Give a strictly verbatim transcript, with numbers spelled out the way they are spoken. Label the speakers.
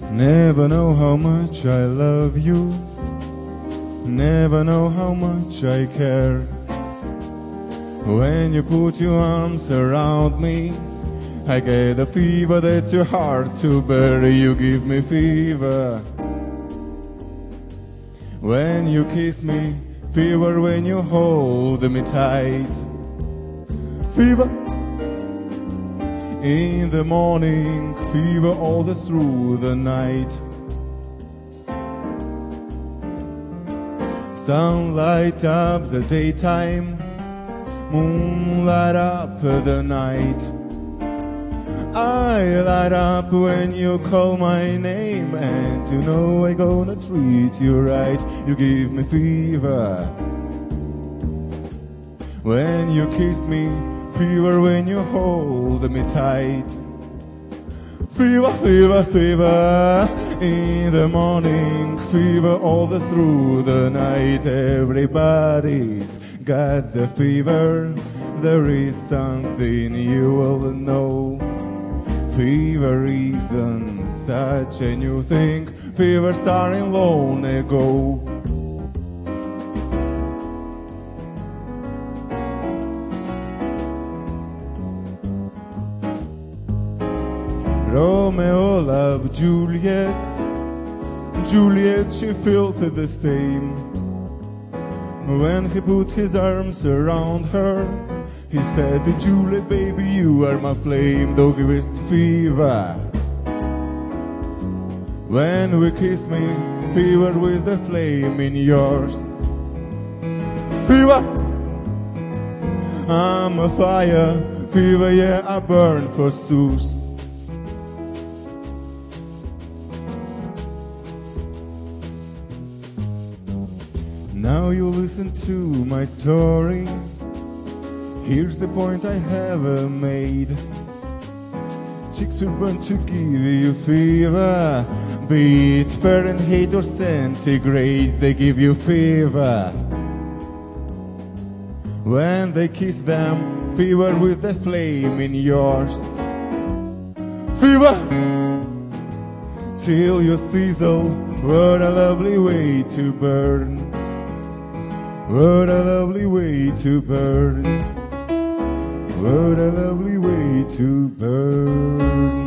Speaker 1: Never know how much I love you, never know how much I care. When you put your arms around me, I get a fever that's too hard to bear. You give me fever when you kiss me, fever when you hold me tight. Fever in the morning, fever all the through the night. Sun light up the daytime, moon light up the night. I light up when you call my name, and you know I gonna treat you right. You give me fever when you kiss me, fever when you hold me tight. Fever, fever, fever in the morning, fever all the through the night. Everybody's got the fever, there is something you will know. Fever isn't such a new thing, fever starting long ago. Romeo loved Juliet, Juliet she felt the same. When he put his arms around her, he said, Juliet, baby, you are my flame. Thou givest fever when we kiss me, fever with the flame in yours. Fever, I'm a fire, fever, yeah, I burn for Zeus. Now you listen to my story. Here's the point I have made. Chicks will burn to give you fever, be it Fahrenheit or centigrade, they give you fever. When they kiss them, fever with the flame in yours. Fever till you sizzle, what a lovely way to burn. What a lovely way to burn. What a lovely way to burn.